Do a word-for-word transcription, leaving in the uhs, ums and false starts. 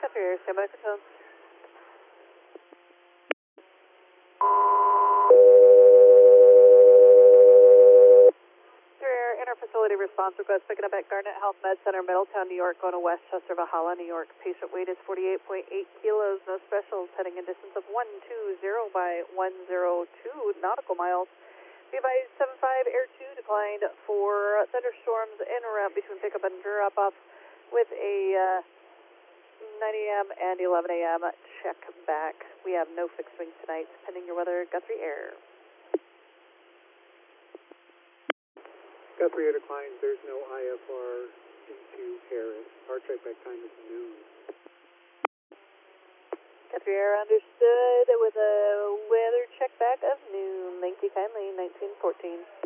Guthrie Air, stand by for tone. Guthrie Air, inter-facility response request picking up at Garnet Health Med Center, Middletown, New York, going to Westchester, Valhalla, New York. Patient weight is forty-eight point eight kilos, no specials, heading in distance of one two zero by one zero two nautical miles. Be advised, seven five Air two declined for thunderstorms en route between pickup and drop-off with a uh, nine A M and eleven A M check back. We have no fixed wing tonight, pending your weather, Guthrie Air. Guthrie Air declines, there's no I F R into Harris. Our check back time is noon. Guthrie Air understood with a weather check back of noon. Thank you kindly, nineteen fourteen.